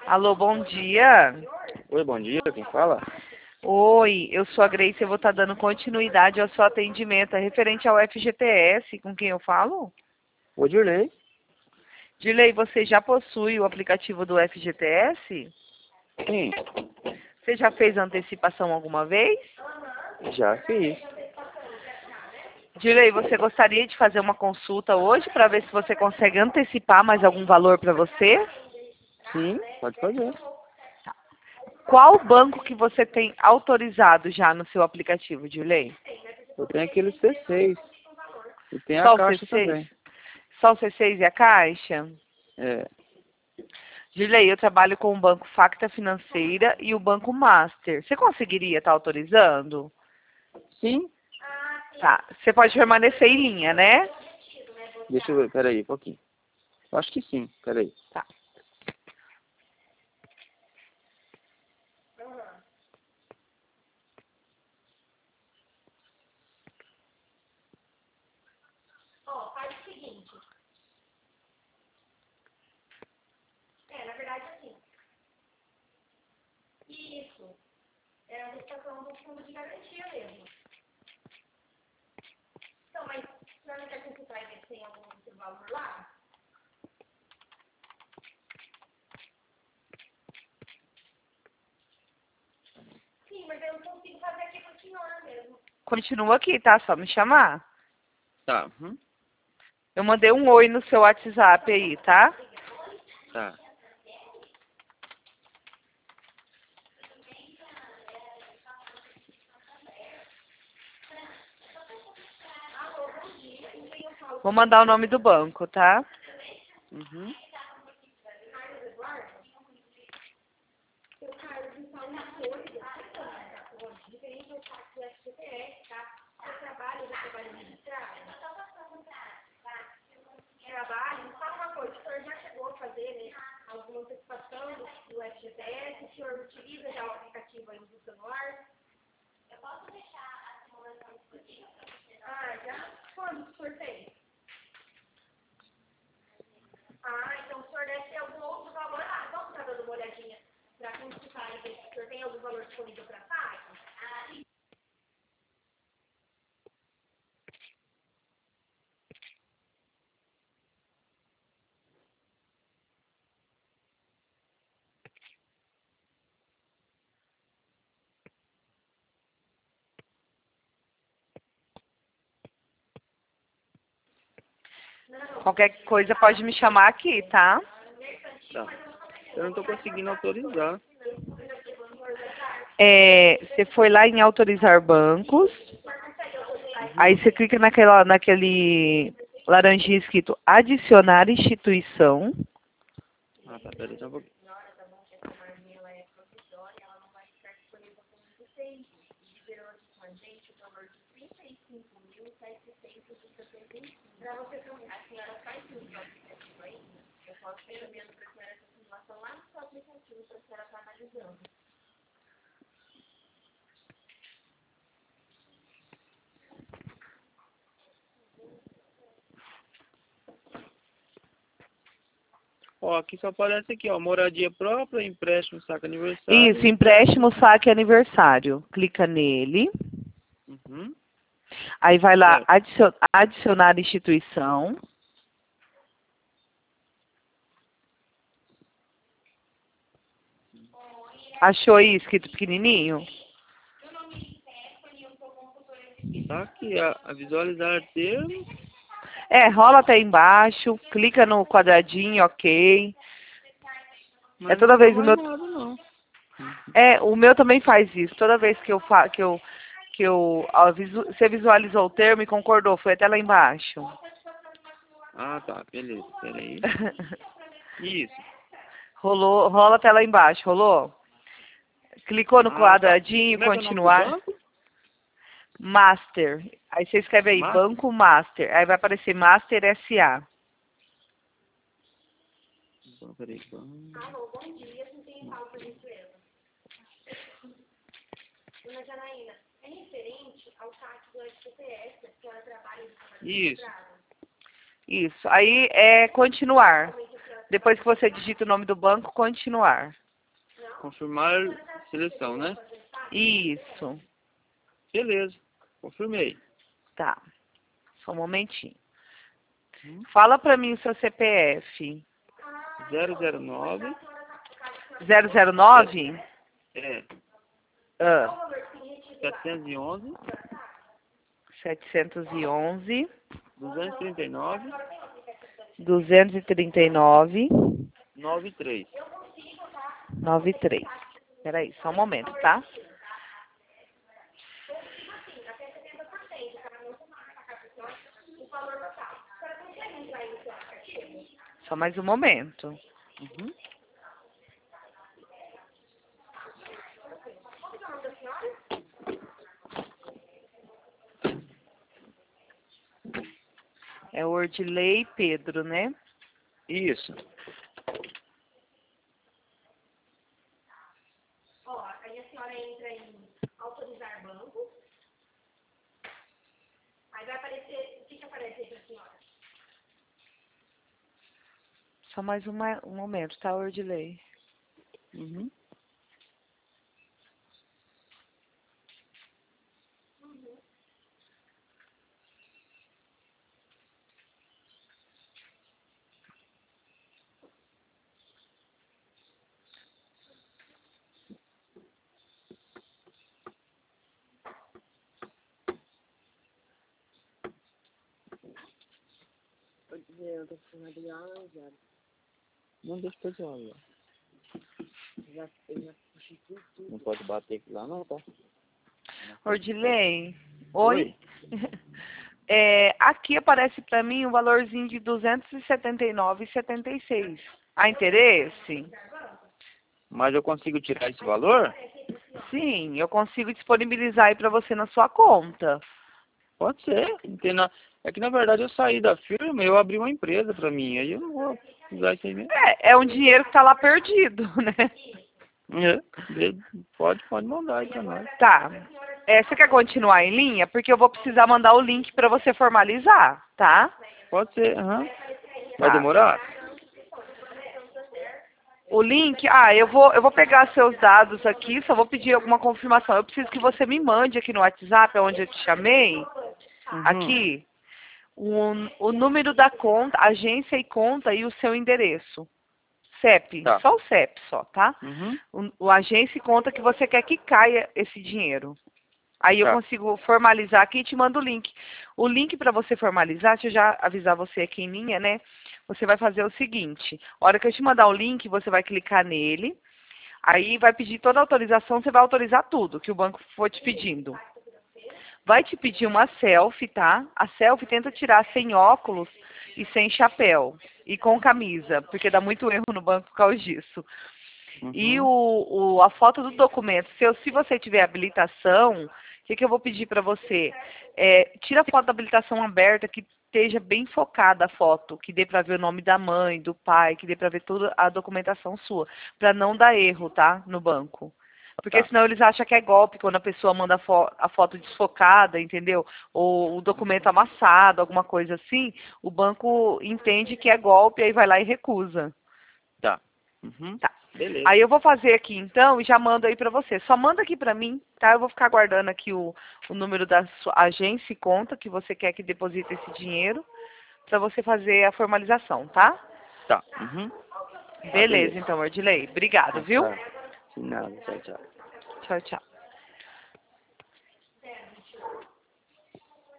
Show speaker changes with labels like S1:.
S1: Alô, bom dia.
S2: Oi, bom dia, quem fala?
S1: Oi, eu sou a Grace, eu vou estar dando continuidade ao seu atendimento. É referente ao FGTS, com quem eu falo?
S2: O Dirley.
S1: Dirley, você já possui o aplicativo do FGTS?
S2: Sim,
S1: Você já fez antecipação alguma vez?
S2: já fiz.
S1: Dirley, você gostaria de fazer uma consulta hoje para ver se você consegue antecipar mais algum valor para você?
S2: Sim, pode fazer.
S1: Qual banco que você tem autorizado já no seu aplicativo, Dirley?
S2: Eu tenho aquele C6 e tem a
S1: Só o
S2: Caixa
S1: C6?
S2: também.
S1: Só o C6 e a Caixa?
S2: É,
S1: Dirley, eu trabalho com o Banco Facta Financeira e o Banco Master. Você conseguiria estar autorizando?
S2: sim.
S1: Tá. Você pode permanecer em linha, né?
S2: Deixa eu ver, peraí, um pouquinho. Eu acho que sim, peraí.
S1: Tá. Continua aqui, tá? Só me chamar.
S2: Tá,
S1: Eu mandei um oi no seu WhatsApp aí, tá?
S2: tá.
S1: Vou mandar o nome do banco, tá?
S2: Uhum.
S1: Qualquer coisa pode me chamar aqui, tá?
S2: Tá. Eu não tô conseguindo autorizar.
S1: Você foi lá em autorizar bancos. Aí você clica naquele laranjinha escrito adicionar instituição.
S2: Ah, tá, peraí, só um pouquinho. Ó, aqui só aparece aqui, ó, moradia própria, empréstimo, saco aniversário.
S1: Isso, empréstimo, saque aniversário. Clica nele.
S2: Uhum.
S1: Aí vai lá
S2: Certo.
S1: adicionar instituição. Achou aí escrito pequenininho?
S2: Tá aqui, a visualizar termos.
S1: Rola até embaixo, clica no quadradinho, ok.
S2: Mas
S1: Toda
S2: não dá
S1: vez o
S2: mais
S1: meu.
S2: nada, não.
S1: O meu também faz isso. Toda vez você visualizou o termo e concordou, foi até lá embaixo.
S2: Ah, tá, beleza, peraí. Isso.
S1: Rola até lá embaixo, rolou? Clicou no
S2: Ah, tá.
S1: quadradinho,
S2: Como é que é o nome do
S1: continuar.
S2: banco?
S1: Master. Aí você escreve aí,
S2: Master?
S1: Banco Master. Aí vai aparecer Master SA.
S2: Então, peraí. Isso.
S1: Isso. Aí é continuar. Depois que você digita o nome do banco, continuar.
S2: Confirmar seleção, né?
S1: Isso.
S2: Beleza. Confirmei.
S1: Tá. Só um momentinho. Fala pra mim o seu CPF.
S2: 009.
S1: 009?
S2: É.
S1: Ah,
S2: 711.
S1: 711.
S2: 239.
S1: 239.
S2: 93.
S1: 93. Peraí, só um momento, tá? Só mais um momento.
S2: Uhum.
S1: É o Ordilei Pedro, né?
S2: Isso.
S3: Ó, aí a senhora entra em autorizar banco. Aí vai aparecer, o que aparece aí pra senhora?
S1: Só mais um momento, tá, Ordilei?
S2: Uhum. Não deixa o pessoal lá. Não pode bater aqui lá não, tá?
S1: Ordilei? Oi? É, aqui aparece pra mim o valorzinho de 279,76. Há interesse?
S2: Mas eu consigo tirar esse valor?
S1: Sim, eu consigo disponibilizar aí pra você na sua conta.
S2: Pode ser. Não tem na... É que na verdade eu saí da firma e eu abri uma empresa pra mim. Aí eu não vou usar isso aí mesmo.
S1: É um dinheiro que tá lá perdido, né?
S2: Pode mandar aí pra nós.
S1: Tá. É, você quer continuar em linha? Porque eu vou precisar mandar o link pra você formalizar, tá?
S2: Pode ser, aham. Vai
S1: Tá.
S2: demorar?
S1: O link, eu vou pegar seus dados aqui, só vou pedir alguma confirmação. Eu preciso que você me mande aqui no WhatsApp, onde eu te chamei,
S2: Uhum.
S1: aqui, o número da conta, agência e conta e o seu endereço. CEP,
S2: Tá.
S1: só o CEP só, tá?
S2: Uhum.
S1: O agência e conta que você quer que caia esse dinheiro. Aí eu
S2: Tá.
S1: consigo formalizar aqui e te mando o link. O link para você formalizar, deixa eu já avisar você aqui em linha, né? Você vai fazer o seguinte, a hora que eu te mandar o link, você vai clicar nele, aí vai pedir toda a autorização, você vai autorizar tudo que o banco for te pedindo. Vai te pedir uma selfie, tá? A selfie tenta tirar sem óculos e sem chapéu. E com camisa, porque dá muito erro no banco por causa disso. E
S2: Uhum.
S1: a foto do documento, se você tiver habilitação, o que eu vou pedir para você? Tira a foto da habilitação aberta, que esteja bem focada a foto, que dê para ver o nome da mãe, do pai, que dê para ver toda a documentação sua, para não dar erro, tá? No banco. Porque
S2: Tá.
S1: senão eles acham que é golpe quando a pessoa manda a foto desfocada, entendeu? Ou o documento amassado, alguma coisa assim, o banco entende que é golpe, aí vai lá e recusa.
S2: Tá. Uhum.
S1: Tá.
S2: Beleza.
S1: Aí eu vou fazer aqui então e já mando aí pra você. Só manda aqui pra mim, tá? Eu vou ficar guardando aqui o número da sua agência e conta que você quer que deposite esse dinheiro pra você fazer a formalização, tá?
S2: Tá. Uhum.
S1: Beleza, então, Ordilei. Obrigado, viu?
S2: Tá. De nada. Tchau, tchau.
S1: Tchau, tchau.